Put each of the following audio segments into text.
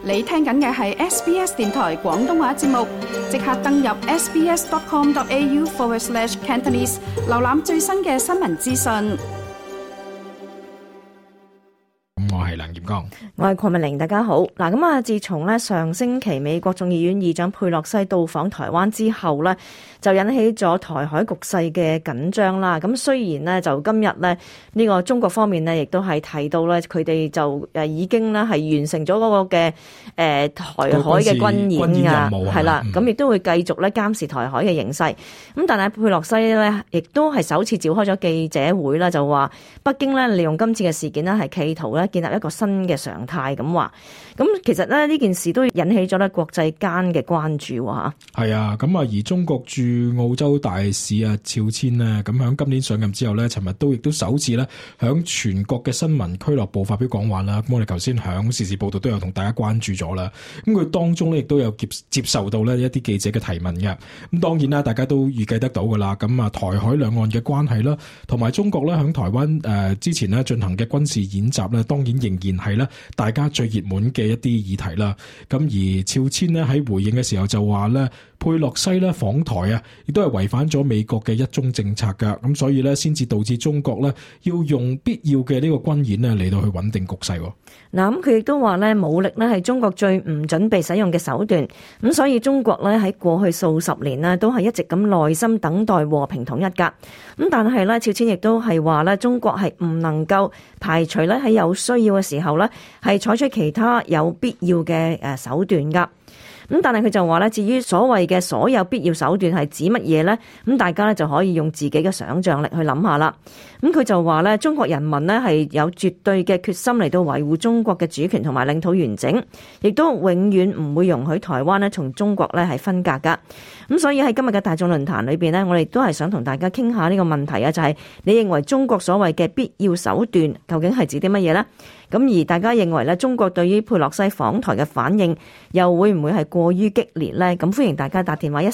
你聽緊嘅係 SBS 電台廣東話節目，即刻登入 sbs.com.au/Cantonese 瀏覽最新嘅新聞資訊。 我係梁劍剛， 我係鄺美玲，大家好。嗱，咁啊，自從咧上星期美國眾議院議長佩洛西到訪台灣之後咧，就引起咗台海局勢嘅緊張啦。咁雖然咧就今日咧呢個中國方面咧亦都係提到咧，佢哋就已經咧係完成咗嗰個嘅台海嘅軍演啊，係啦，咁亦都會繼續咧監視台海嘅形勢。咁但係佩洛西咧亦都係首次召開咗記者會啦，就話北京咧利用今次嘅事件咧係企圖咧建立一個新嘅常態咁話。咁其實咧呢件事都引起咗咧國際間嘅關注吓。 係啊，咁啊而中國駐澳洲大使啊肖千呢，咁響今年上任之後咧，尋日亦都首次咧響全國嘅新聞俱樂部發表講話啦。咁我哋頭先響時事報道都有同大家關注咗啦。咁佢當中咧亦都有接受到咧一啲記者嘅提問嘅。咁當然啦，大家都預計得到噶啦。咁啊台海兩岸嘅關係啦，同埋中國咧響台灣之前咧進行嘅軍事演習咧，當然仍然係咧大家最熱門嘅一啲議題啦。咁而肖千呢喺回應嘅時候就話咧，佩洛西咧訪台啊，亦都係違反咗美國嘅一中政策噶，咁所以咧先至導致中國咧要用必要嘅呢個軍演咧嚟到去穩定局勢。 嗱，咁佢亦都話咧武力咧係中國最唔準備使用嘅手段，咁所以中國咧喺過去數十年呢都係一直咁耐心等待和平統一噶。咁但係咧肖千亦都係話咧中國係唔能夠排除咧喺有需要嘅時候咧係採取其他有必要嘅手段噶。咁但係佢就話咧，至於所謂嘅所有必要手段係指乜嘢呢？咁大家咧就可以用自己嘅想像力去諗下啦。咁佢就話咧，中國人民呢係有絕對嘅決心嚟到維護中國嘅主權同埋領土完整，亦都永遠唔會容許台灣呢從中國呢係分隔噶。咁所以喺今日嘅大眾論壇裏邊呢，我哋都係想同大家傾下呢個問題啊，就係你認為中國所謂嘅必要手段究竟係指啲乜嘢呢？咁而大家認為咧，中國對於佩洛西訪台嘅反應又會唔會係過於激烈呢？咁歡迎大家打電話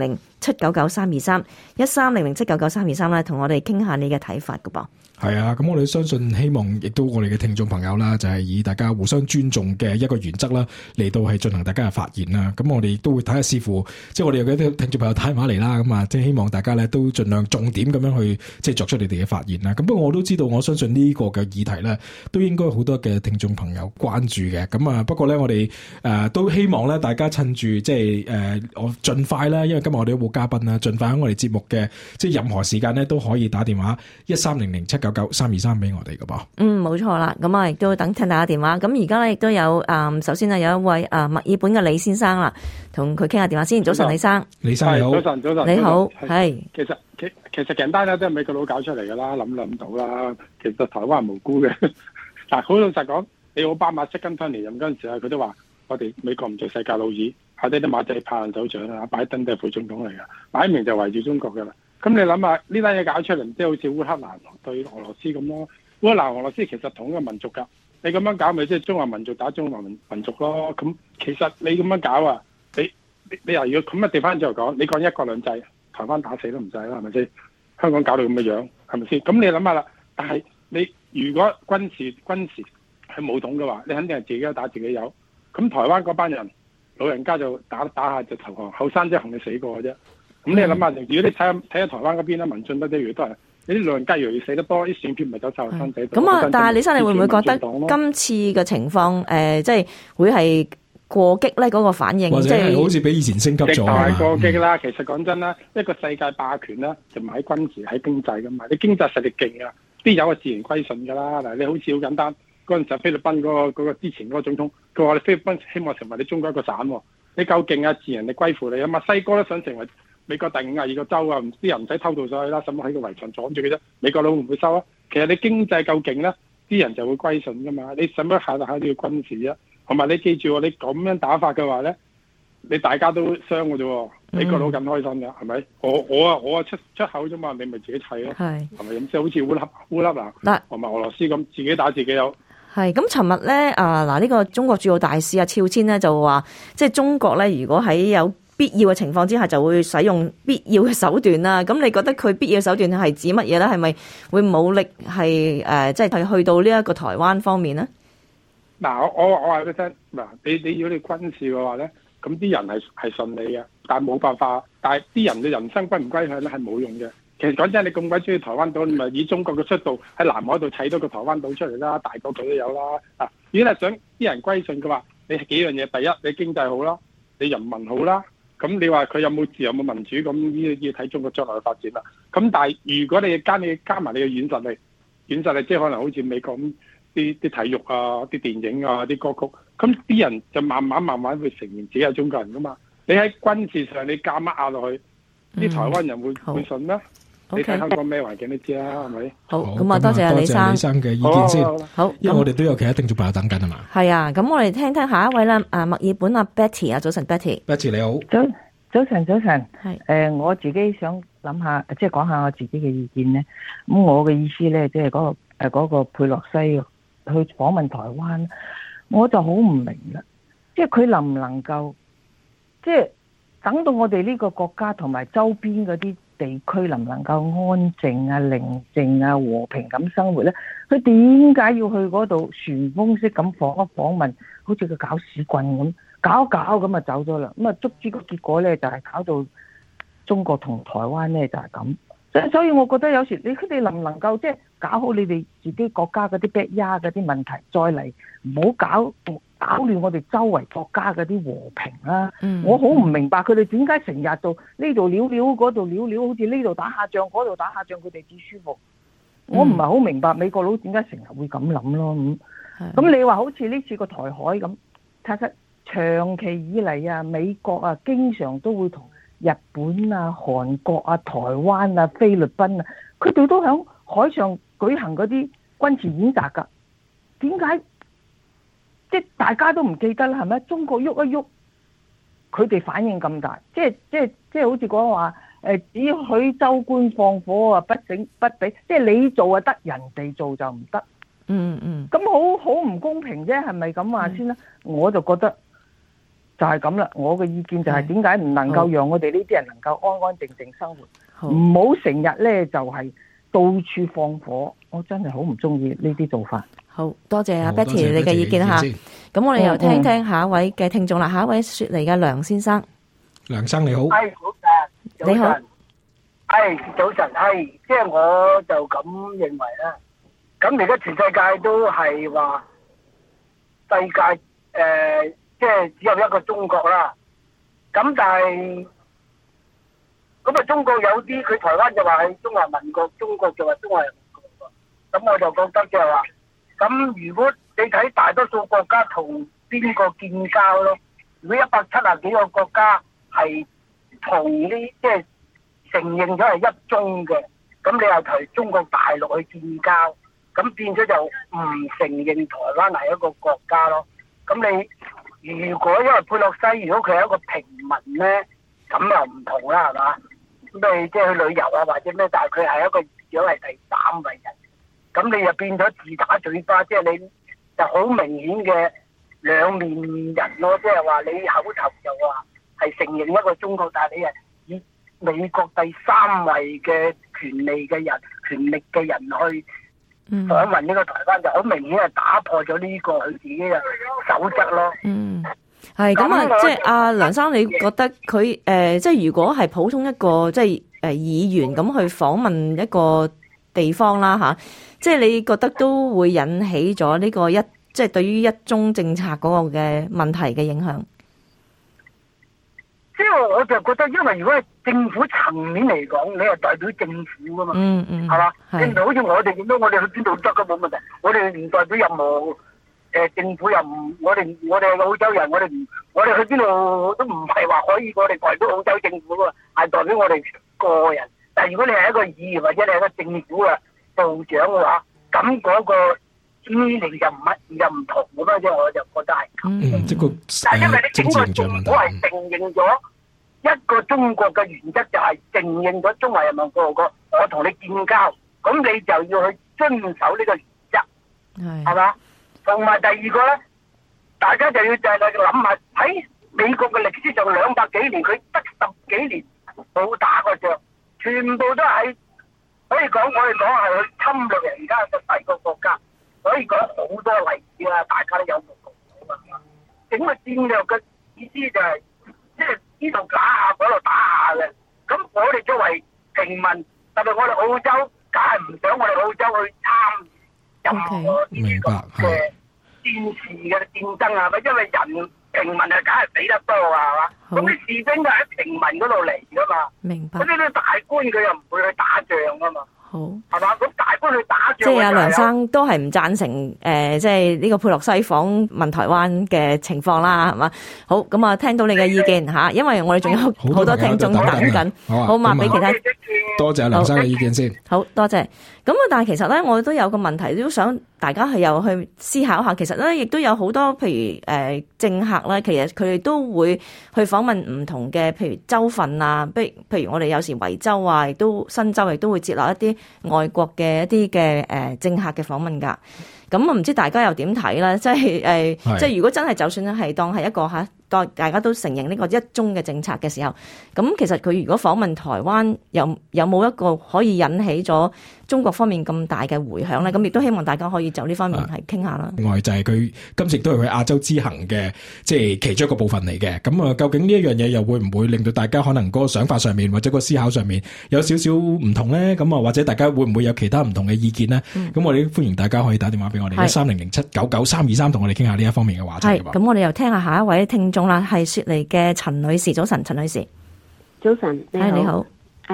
1300-799-323，1300-799-323咧，同我哋傾下你嘅睇法噶噃。 係啊，咁我哋相信希望亦都我哋嘅聽眾朋友啦，就係以大家互相尊重嘅一個原則啦，嚟到係進行大家嘅發言啦。咁我哋亦都會睇下視乎，即係我哋有啲聽眾朋友打電話嚟啦，咁啊，即係希望大家咧都盡量重點咁樣去即係作出你哋嘅發言啦。咁不過我都知道，我相信呢個嘅議題咧，都應該好多嘅聽眾朋友關注嘅。咁啊，不過咧我哋都希望咧大家趁住即係我盡快啦，因為今日我哋有冇嘉賓啦，盡快喺我哋節目嘅即係任何時間咧都可以打電話1300-799-323俾我哋噶噃。 冇錯啦。咁啊，亦都等聽大家電話。咁而家咧亦都有首先有一位墨爾本嘅李先生啦，同佢傾下電話先。早晨，李生。 李生你好。 早晨。 你好。係。 其實簡單咧都係美國佬搞出嚟噶啦，諗唔到啦。其實台灣係無辜嘅。但係好老實講，你奧巴馬跟翻嚟任嗰陣時啊，佢都話我哋美國唔做世界老二，下低啲馬仔拍人手掌啊，拜登都係副總統嚟噶，擺明就圍住中國噶啦。咁你諗下呢單嘢搞出嚟，即係好似烏克蘭對俄羅斯咁咯。烏克蘭俄羅斯其實同一個民族噶，你咁樣搞咪即係中華民族打中華民族咯。咁其實你咁樣搞啊，你又要咁啊？調翻轉頭講，你講一國兩制，台灣打死都唔制啦，係咪先？香港搞到咁嘅樣，係咪先？咁你諗下啦。但係你如果軍事係武統嘅話，你肯定係自己有打自己有。咁台灣嗰班人老人家就打下就投降，後生仔同你死過嘅啫。咁你諗下，如果你睇下台灣嗰邊咧，民進得啲越都係你啲老人家越死得多，啲選票咪走晒後生仔。 咁啊，但係李生，你會唔會覺得今次嘅情況即係會係過激咧？嗰個反應或者係好似比以前升級咗， 極大過激啦。其實講真啦，一個世界霸權啦，就唔係喺軍事，喺經濟噶嘛。你經濟實力勁啊，啲有啊自然歸順噶啦。嗱，你好似好簡單，嗰陣時菲律賓嗰個之前嗰個總統，佢話你菲律賓希望成為你中國一個省，你夠勁啊，自然你歸附你啊嘛。西哥都想成為美國第52個州啊，啲人唔使偷渡上去啦，使乜喺個圍牆阻住嘅啫？美國佬會唔會收啊？其實你經濟夠勁咧，啲人就會歸順噶嘛。你使乜下都要軍事啊？同埋你記住，你咁樣打法嘅話咧，你大家都傷嘅啫。美國佬咁開心嘅，係咪？我出口啫嘛，你咪自己砌咯，係咪咁？即係好似烏克蘭同埋俄羅斯咁，自己打自己有。 係咁，尋日咧呢個中國駐澳大使肖千呢就話，即係中國咧，如果喺有必要嘅情況之下，就會使用必要嘅手段啦。咁你覺得佢必要手段係指乜嘢咧？係咪會武力係即係去到呢一個台灣方面呢？ 嗱，我話俾你聽，嗱，你如果你軍事嘅話咧，咁啲人係順你嘅，但係冇辦法，但係啲人嘅人生歸唔歸向咧係冇用嘅。其實講真，你咁鬼中意台灣島，你咪以中國嘅速度喺南海度砌多個台灣島出嚟啦，大個島都有啦。啊，如果你係想啲人歸順嘅話，你係幾樣嘢，第一你經濟好啦，你人民好啦，咁你話佢有冇自由有冇民主，咁要睇中國將來嘅發展啦。咁但係如果你加埋你嘅軟實力即係可能好似美國咁啲體育啊、啲電影啊、啲歌曲，咁啲人就慢慢會承認自己係中國人噶嘛。你喺軍事上你加乜壓落去，啲台灣人會信咩？你睇香港咩環境都知啦，係咪？ 好，咁啊，多謝李生。 多謝李生嘅意見先。 好， 因為我哋都有其他聽眾朋友等緊啊嘛。 係啊，咁我哋聽下一位啦。墨爾本阿 Betty 啊，早晨 Betty。Betty 你好。 早晨。 係。 我自己想諗下，即係講下我自己嘅意見咧。咁我嘅意思咧，即係嗰個佩洛西去訪問台灣，我就好唔明啦。即係佢能唔能夠，即係等到我哋呢個國家同埋周邊嗰啲地區能唔能夠安靜啊、寧靜啊、和平咁生活咧？佢點解要去嗰度旋風式咁訪問，好似個搞屎棍咁搞咁啊走咗啦？咁啊足之個結果咧就係搞到中國同台灣咧就係咁。所以我覺得有時佢哋能唔能夠即係搞好你哋自己國家嗰啲 backyard 嗰啲問題，再嚟唔好搞亂我哋周圍國家嗰啲和平啦。我好唔明白佢哋點解成日做呢度撩嗰度撩，好似呢度打下仗嗰度打下仗，佢哋至舒服。我唔係好明白美國佬點解成日會咁諗咯。咁你話好似呢次個台海咁，其實長期以嚟啊，美國啊經常都會同日本啊、韓國啊、台灣啊、菲律賓啊，佢哋都喺海上舉行嗰啲軍事演習㗎。點解？即係大家都唔記得啦，係咪？中國喐一喐，佢哋反應咁大，即係好似講話只許州官放火啊，不俾，即係你做啊得，人哋做就唔得。咁好唔公平啫，係咪咁話先啦？我就覺得就係咁啦。我嘅意見就係點解唔能夠讓我哋呢啲人能夠安安靜靜生活，唔好成日咧就係到處放火。我真係好唔中意呢啲做法。 好多謝阿 Betty 你嘅意見吓。咁我哋又聽下一位嘅聽眾啦。下一位雪梨嘅梁先生。 梁生你好。 係早晨。你好。係早晨。係即係我就咁認為啦。咁而家全世界都係話世界即係只有一個中國啦。咁但係咁啊，中國有啲佢台灣就話係中華民國，中國就話中華人民共和國。咁我就覺得即係話。咁如果你睇大多數國家同邊個建交咯？如果170幾個國家係同呢即係承認咗係一中嘅，咁你又同中國大陸去建交，咁變咗就唔承認台灣係一個國家咯。咁你如果因為佩洛西如果佢係一個平民咧，咁又唔同啦，係嘛？咁你即係去旅遊啊或者咩？但係佢係一個如果係第3位人。咁你就變咗自打嘴巴，即係你就好明顯嘅兩面人咯。即係話你口頭就話係承認一個中國，但係你係以美國第3位嘅權力嘅人去訪問呢個台灣，就好明顯係打破咗呢個佢自己嘅守則咯。 係咁啊，即係阿梁生，你覺得佢即係如果係普通一個即係議員咁去訪問一個地方啦吓，即係你覺得都會引起咗呢個即係對於一中政策嗰個嘅問題嘅影響？ 即係我就覺得，因為如果係政府層面嚟講，你係代表政府噶嘛，係嘛？你唔係好似我哋咁樣，我哋去邊度得都冇問題。我哋唔代表任何政府，又唔我哋係澳洲人，我哋去邊度都唔係話可以我哋代表澳洲政府噶嘛，係代表我哋個人。但係如果你係一個議員或者你係一個政府嘅部長嘅話，咁嗰個資歷就唔同咁樣啫，我就覺得係咁。 即係但係因為你整個政府係承認咗一個中國嘅原則，就係承認咗中華人民共和國，我同你建交，咁你就要去遵守呢個原則，係嘛？同埋第二個咧，大家就要就係諗下喺美國嘅歷史上200幾年，佢得10幾年冇打過仗。全部都係可以講，我哋講係去侵略人家嘅第個國家。 可以講好多例子啊，大家都有目共睹啊。整個戰略嘅意思就係即係呢度打下嗰度打下嘅。咁我哋作為平民，特別我哋澳洲，梗係唔想我哋澳洲去參與任何呢啲咁嘅戰事嘅戰爭啊，因為人平民啊，梗係死得多啊，係嘛？咁啲士兵都喺平民嗰度嚟噶嘛。 明白。 咁呢啲大官佢又唔會去打仗噶嘛。 好， 係嘛？咁大官去打仗， 即係阿梁生都係唔贊成即係呢個佩洛西訪問台灣嘅情況啦，係嘛？好，咁啊，聽到你嘅意見嚇，因為我哋仲有好多聽眾等緊，好嘛？俾其他多謝阿梁生嘅意見先。 好多謝。咁啊，但係其實咧，我都有個問題，都想大家係又去思考下。其實咧，亦都有好多譬如政客咧，其實佢哋都會去訪問唔同嘅，譬如州份啊，譬如我哋有時維州啊，亦都新州亦都會接落一啲外國嘅一啲嘅政客嘅訪問㗎。咁我唔知大家又點睇咧？即係即係如果真係就算係當係一個大家都承認呢個一中嘅政策嘅時候，咁其實佢如果訪問台灣，有冇一個可以引起咗中國方面咁大嘅迴響咧？咁亦都希望大家可以就呢方面係傾下啦。 另外就係佢今次都係佢亞洲之行嘅，即係其中一個部分嚟嘅。咁啊，究竟呢一樣嘢又會唔會令到大家可能嗰個想法上面或者個思考上面有少少唔同咧？咁啊，或者大家會唔會有其他唔同嘅意見咧？咁我哋歡迎大家可以打電話俾我哋1300799323，同我哋傾下呢一方面嘅話題。 係，咁我哋又聽下下一位聽眾啦，係雪梨嘅陳女士。早晨，陳女士。 早晨，你好。 你好。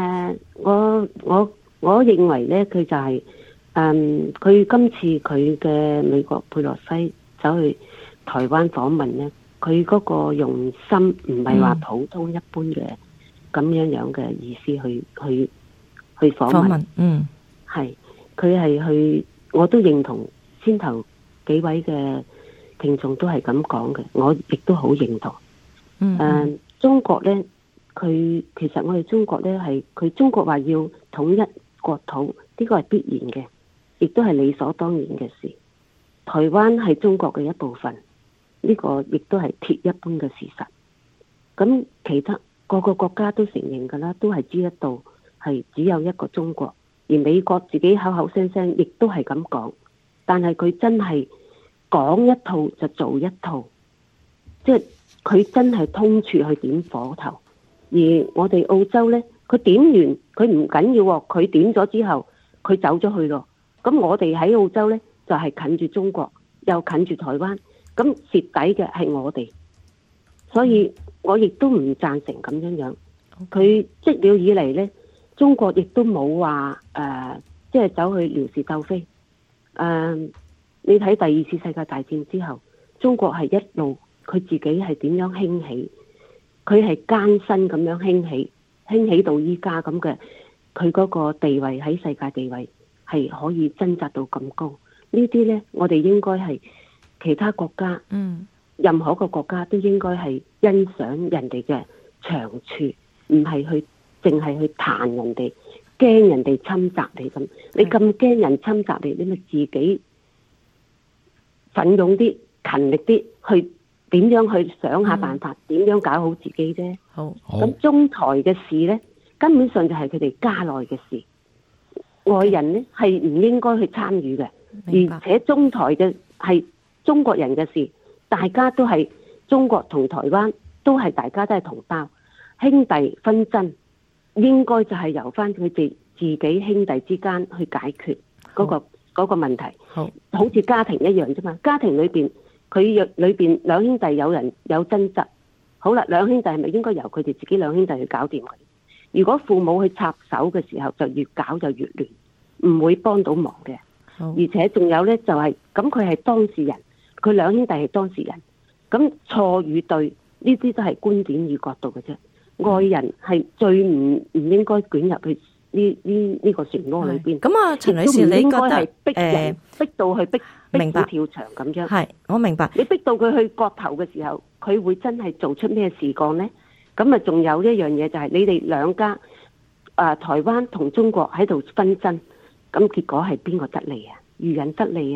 我認為咧，佢就係佢今次佢嘅美國佩洛西走去台灣訪問咧，佢嗰個用心唔係話普通一般嘅咁樣嘅意思去訪問。係佢係去，我都認同先頭幾位嘅聽眾都係咁講嘅，我亦都好認同。中國咧，其實我哋中國咧係佢中國話要統一國土，呢個係必然嘅，亦都係理所當然嘅事。台灣係中國嘅一部分，呢個亦都係鐵一般嘅事實。咁其他各個國家都承認㗎啦，都係知得到係只有一個中國，而美國自己口口聲聲亦都係咁講，但係佢真係講一套就做一套，即係佢真係通處去點火頭。而我哋澳洲呢，佢點完佢唔緊要喎，佢點咗之後佢走咗去咯。咁我哋喺澳洲呢，就係近住中國，又近住台灣，咁蝕底嘅係我哋，所以我亦都唔贊成咁樣。佢積了以嚟呢，中國亦都冇話即係走去撩事鬥非。你睇第二次世界大戰之後，中國係一路佢自己係點樣興起，佢係艱辛咁樣興起到依家咁嘅，佢嗰個地位喺世界地位係可以掙扎到咁高。呢啲呢，我哋應該係其他國家，任何個國家都應該係欣賞人哋嘅長處，唔係去淨係去彈人哋，驚人哋侵襲你咁。你咁驚人侵襲你，你咪自己奮勇啲、勤力啲去。點樣去想下辦法？點樣搞好自己啫？好。咁中台嘅事呢，根本上就係佢哋家內嘅事，外人呢係唔應該去參與嘅。而且中台嘅係中國人嘅事，大家都係中國同台灣都係大家都係同胞，兄弟紛爭應該就係由翻佢哋自己兄弟之間去解決嗰個問題。好似家庭一樣啫嘛，家庭裏邊。佢裏邊兩兄弟有人有爭執，好啦，兩兄弟係咪應該由佢哋自己兩兄弟去搞掂佢？如果父母去插手嘅時候，就越搞就越亂，唔會幫到忙嘅。而且仲有呢，就係咁，佢係當事人，佢兩兄弟係當事人，咁錯與對呢啲都係觀點與角度嘅啫。外人係最唔應該捲入去呢個漩渦裏邊。咁啊，陳女士，你覺得逼到去逼佢跳牆咁樣？係，我明白。你逼到佢去割頭嘅時候，佢會真係做出咩事幹呢？咁啊，仲有一樣嘢就係你哋兩家台灣同中國喺度紛爭，咁結果係邊個得利啊？漁人得利啊！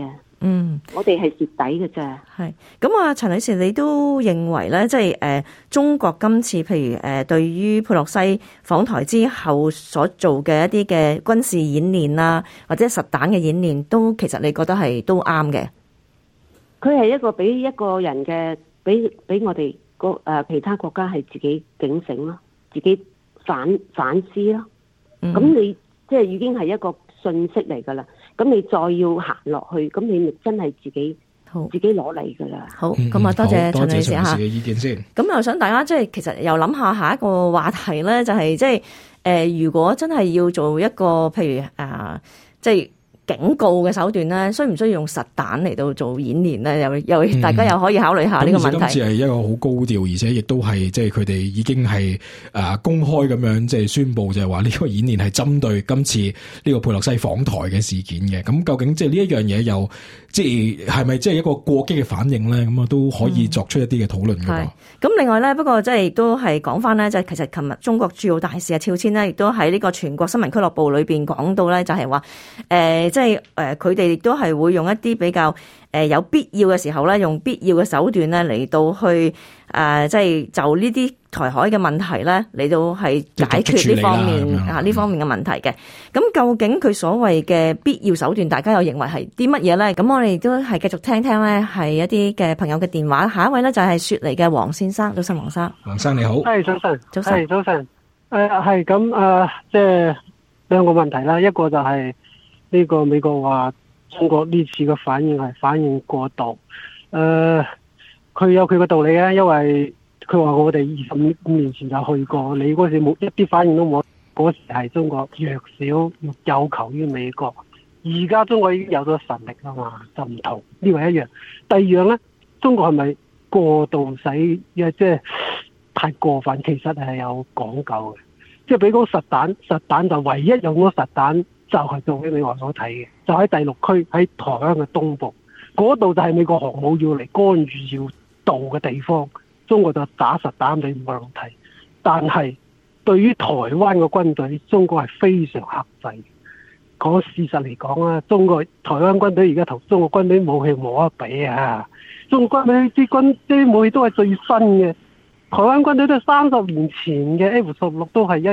我哋係蝕底嘅啫。 係咁啊，陳女士，你都認為咧，即係中國今次譬如對於佩洛西訪台之後所做嘅一啲嘅軍事演練啊，或者實彈嘅演練，都其實你覺得係都啱嘅？ 佢係一個俾一個人嘅，俾我哋其他國家係自己警醒咯，自己反思咯。咁你即係已經係一個信息嚟㗎啦。咁你再要行落去，咁你咪真係自己攞嚟㗎啦。 好，咁啊，多謝陳女士嚇。 嘅意見先。 咁又想大家即係其實又諗下一個話題咧，就係即係如果真係要做一個譬如即係警告嘅手段咧，需唔需要用實彈嚟到做演練咧？又大家又可以考慮下呢個問題。 今次係一個好高調，而且亦都係即係佢哋已經係公開咁樣即係宣佈，就係話呢個演練係針對今次呢個佩洛西訪台嘅事件嘅。咁究竟即係呢一樣嘢又即係咪即係一個過激嘅反應咧？咁啊都可以作出一啲嘅討論嘅。 咁另外咧，不過即係都係講翻咧，就係其實琴日中國駐澳大使趙千呢，亦都喺呢個全國新聞俱樂部裏邊講到咧，就係話即係佢哋亦都係會用一啲比較有必要嘅時候咧，用必要嘅手段咧嚟到去即係就呢啲台海嘅問題咧嚟到係解決呢方面呢方面嘅問題嘅。咁究竟佢所謂嘅必要手段，大家又認為係啲乜嘢咧？咁我哋都係繼續聽聽咧，係一啲嘅朋友嘅電話。下一位咧就係雪梨嘅黃先生，早晨，黃生。 黃生你好。 係早晨。 早晨。 早晨。係咁即係兩個問題啦，一個就係呢個美國話中國呢次嘅反應係反應過度，佢有佢嘅道理嘅，因為佢話我哋25年前就去過，你嗰時冇一啲反應都冇，嗰時係中國弱小有求於美國，而家中國已經有咗實力啦嘛，就唔同呢個一樣。第二樣呢，中國係咪過度使即係太過分？其實係有講究嘅，即係比如講實彈就唯一用咗實彈。就係做俾美國所睇嘅，就喺第6區喺台灣嘅東部嗰度，就係美國航母要嚟干預要到嘅地方，中國就打實彈俾美國佬睇。但係對於台灣嘅軍隊，中國係非常克制。講事實嚟講啊，台灣軍隊而家同中國軍隊武器冇得比啊！中國軍隊啲武器都係最新嘅。台灣軍隊都係30年前嘅 F-16，都係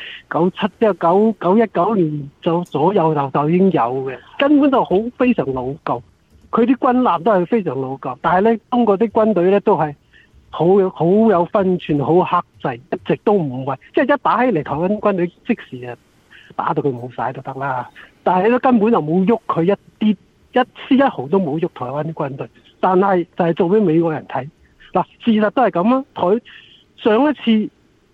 1997即係919年就左右就已經有嘅，根本就非常老舊。佢啲軍艦都係非常老舊，但係咧中國啲軍隊咧都係好有分寸，好克制，一直都唔會即係一打起嚟，台灣軍隊即時啊打到佢冇晒就得啦。但係咧根本就冇喐佢一絲一毫都冇喐台灣啲軍隊，但係就係做俾美國人睇。嗱，事實都係咁啊！上一次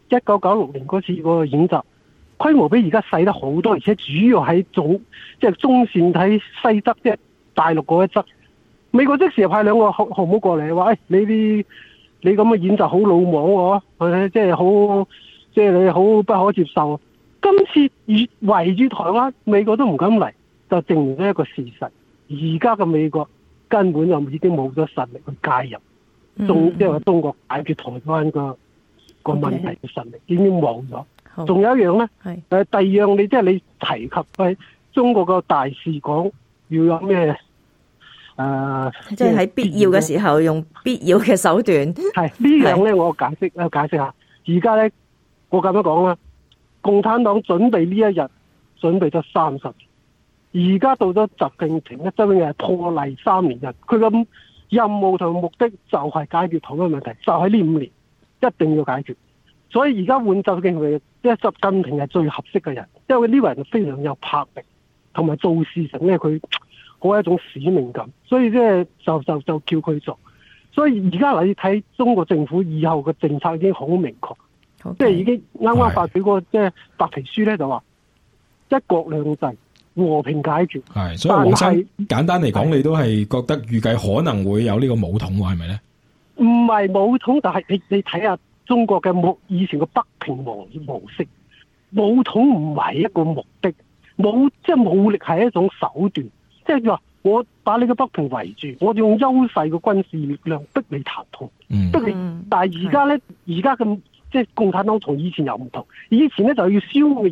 1996年嗰次嗰個演習，規模比而家細得好多，而且主要喺即係中線喺西側，即係大陸嗰一側。美國即時派2個航母過嚟，話：你咁嘅演習好魯莽喎，即係你好不可接受。今次圍住台灣，美國都唔敢嚟，就證明咗一個事實。而家嘅美國根本就已經冇咗實力去介入。即係話中國解決台灣個問題嘅實力已經冇咗。仲有一樣咧，第二樣你即係你提及中國個大使講要有咩即係喺必要嘅時候用必要嘅手段。 係呢樣咧，我解釋下。而家咧，我咁樣講啦，共產黨準備呢一日準備咗30年，而家到咗習近平咧，真係破例3年日，佢咁。任務同目的就係解決台灣問題，就喺呢5年一定要解決。所以而家換習近平，即係習近平係最合適嘅人，因為呢個人非常有魄力，同埋做事情咧佢好有一種使命感，所以即係就叫佢做。所以而家你睇中國政府以後嘅政策已經好明確，即係已經啱啱發表個即係白皮書咧，就話一國兩制。和平解決係，所以黃生簡單嚟講，你都係覺得預計可能會有呢個武統喎，係咪咧？ 唔係武統，但係你睇下中國嘅以前嘅北平模式，武統唔係一個目的，即係武力係一種手段，即係話我把你嘅北平圍住，我用優勢嘅軍事力量逼你談判，逼你。但係而家咧，而家嘅即係共產黨同以前又唔同，以前咧就要消滅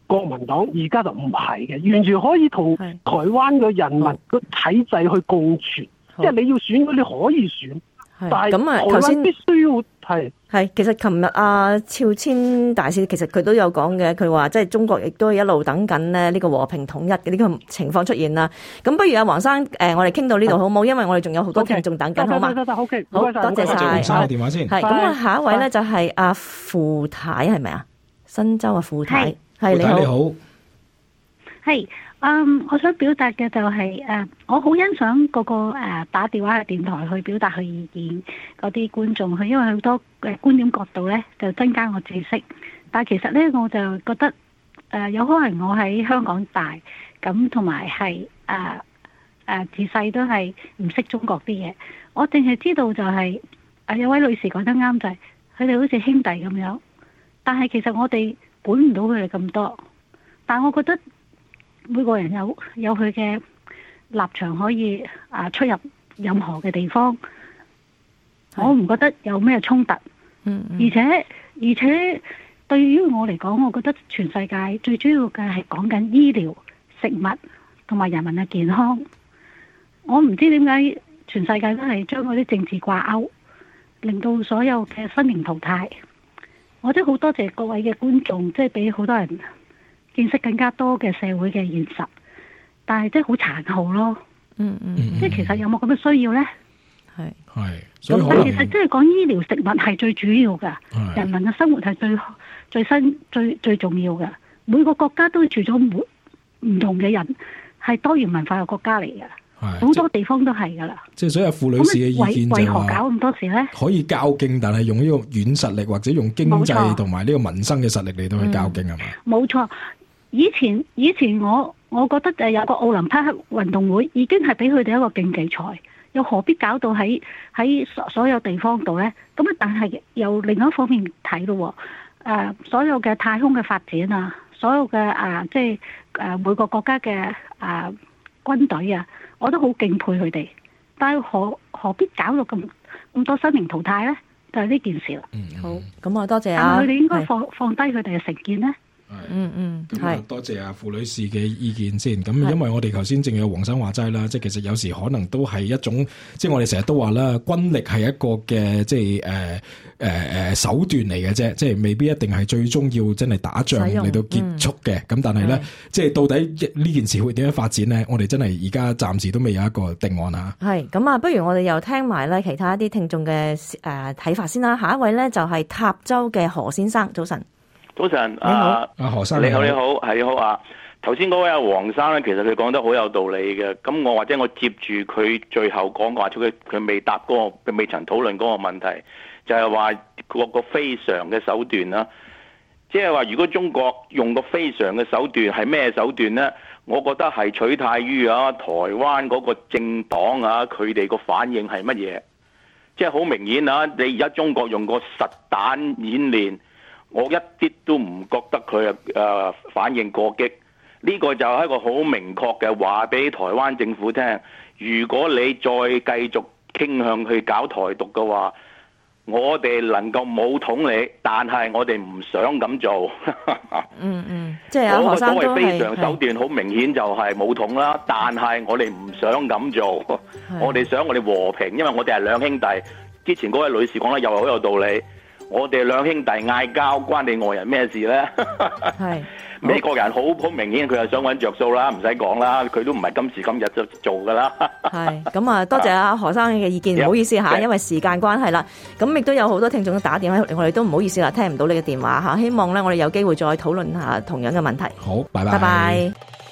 國民黨而家就唔係嘅，完全可以同台灣嘅人民個體制去共存，即係你要選嗰啲可以選，但係台灣必須要係。 其實琴日阿肖千大使其實佢都有講嘅，佢話即係中國亦都一路等緊咧呢個和平統一嘅呢個情況出現啦。咁不如阿黃生我哋傾到呢度好唔好？因為我哋仲有好多聽眾等緊，好嘛？ 得，好嘅， 好多謝晒。 黃生嘅電話先。 係咁下一位咧就係阿傅太，係咪啊？新洲嘅傅太，係你好。你好。 係。我想表達嘅就係我好欣賞嗰個打電話嘅電台去表達佢意見嗰啲觀眾，佢因為好多觀點角度咧就增加我知識。但係其實咧我就覺得有可能我喺香港大咁，同埋係自細都係唔識中國啲嘢。我淨係知道就係有位女士講得啱，就係佢哋好似兄弟咁樣，但係其實我哋管唔到佢哋咁多。但係我覺得每個人有佢嘅立場，可以出入任何嘅地方，我唔覺得有咩衝突。而且對於我嚟講，我覺得全世界最主要嘅係講緊醫療、食物同埋人民嘅健康。我唔知點解全世界都係將嗰啲政治掛鈎，令到所有嘅生靈淘汰。我真係好多謝各位嘅觀眾，即係俾好多人見識更加多嘅社會嘅現實，但係即係好殘酷咯。即係其實有冇咁嘅需要呢？ 係。 咁但其實即係講醫療食物係最主要㗎，人民嘅生活係最重要㗎。每個國家都住咗唔同嘅人，係多元文化嘅國家嚟㗎。好多地方都係㗎啦。即係所有傅女士嘅意見就係話，為何搞咁多事呢？ 可以較勁，但係用呢個軟實力或者用經濟同埋呢個民生嘅實力嚟到去較勁係嘛？ 冇錯。以前我覺得有個奧林匹克運動會已經係俾佢哋一個競技賽，又何必搞到喺所有地方度呢？咁啊，但係由另一方面睇咯，所有嘅太空嘅發展啊，所有嘅即係每個國家嘅軍隊啊，我都好敬佩佢哋。但係何必搞到咁多生靈淘汰呢？就係呢件事啦。 好，咁啊，多謝啊。 佢哋應該放低佢哋嘅成見呢。 咁多謝阿傅女士嘅意見先。咁因為我哋頭先正有黃生話齋啦，即係其實有時可能都係一種，即係我哋成日都話啦，軍力係一個嘅即係手段嚟嘅啫，即係未必一定係最終要真係打仗嚟到結束嘅。咁但係咧，即係到底呢件事會點樣發展咧？我哋真係而家暫時都未有一個定案啊。 係咁啊，不如我哋又聽埋咧其他一啲聽眾嘅睇法先啦。下一位咧就係塔州嘅何先生，早晨。 早晨， 你好，何生， 你好，係好啊！頭先嗰位阿黃生咧，其實佢講得好有道理嘅。咁我或者我接住佢最後講嘅話，佢未答嗰個，佢未曾討論嗰個問題，就係話個非常嘅手段啦。即係話，如果中國用個非常嘅手段係咩手段呢？我覺得係取態於台灣嗰個政黨佢哋個反應係乜嘢？即係好明顯你而家中國用個實彈演練。我一啲都唔覺得佢反應過激，呢個就係一個好明確嘅話俾台灣政府聽。如果你再繼續傾向去搞台獨嘅話，我哋能夠武統你，但係我哋唔想咁做。 即係何生都係所謂非常手段，好明顯就係武統啦。但係我哋唔想咁做，我哋想我哋和平，因為我哋係兩兄弟。之前嗰位女士講得又係好有道理。我哋兩兄弟嗌交，關你外人咩事呢？係美國人好明顯，佢係想揾着數啦，唔使講啦，佢都唔係今時今日就做噶啦。 係咁啊，多謝阿何生嘅意見，唔好意思嚇，因為時間關係啦。咁亦都有好多聽眾打電話，我哋都唔好意思啦，聽唔到你嘅電話嚇。希望咧，我哋有機會再討論下同樣嘅問題。 好，拜拜。 拜拜。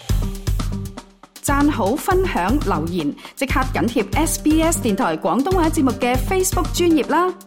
讚好、分享、留言，即刻緊貼SBS 電台廣東話節目嘅 Facebook 專頁啦。